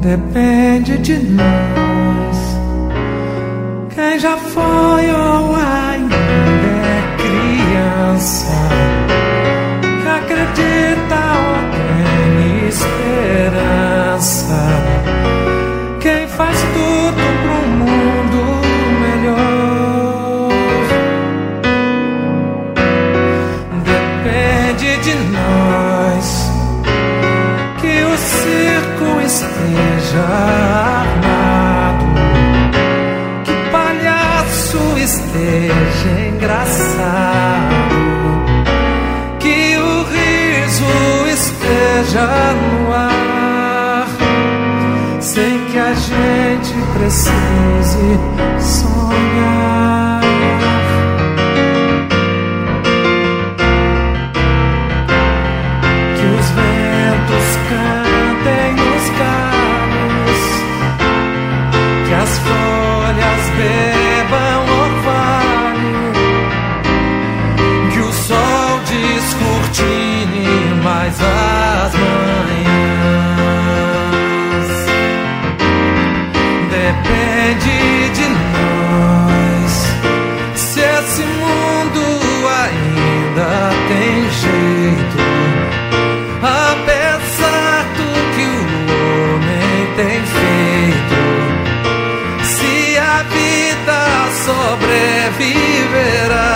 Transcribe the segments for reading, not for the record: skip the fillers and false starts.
Depende de nós. Quem já foi ou ainda é criança, que acredita ou tem esperança, quem faz tudo pro mundo melhor. Depende de nós que o circo esteja armado, que palhaço esteja engraçado, que o riso esteja no ar, sem que a gente precise sonhar. Que os ventos cantem nos galhos, que as folhas bebam orvalho, que o sol descortine mais as manhãs. Depende de nós se esse mundo ainda tem jeito, apesar do que o homem tem feito. Se a vida sobreviverá,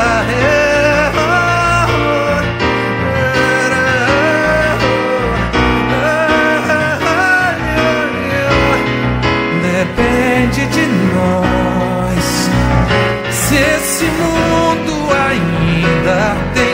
depende de nós se esse mundo ainda tem